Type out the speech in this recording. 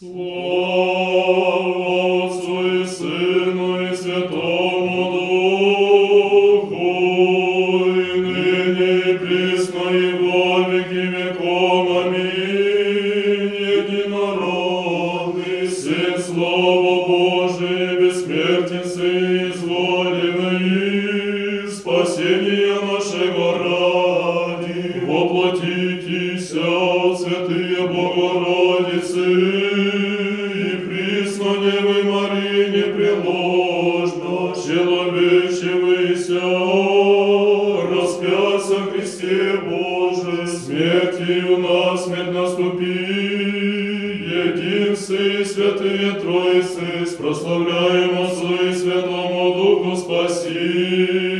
Слава Отцу и Сыну и Святому Духу, и ныне и присно и во веки веков. Аминь. Единородный Сын, Слово Божие, бессмертен Сын, изволивый, спасения нашего ради, воплотитеся, святые Богородицы, Девы Марии непреложно, человечевыся, распятся в Христе Божий, смертью на смерть наступи, единцы святые Троицы, прославляем Отцу и Святому Духу спаси.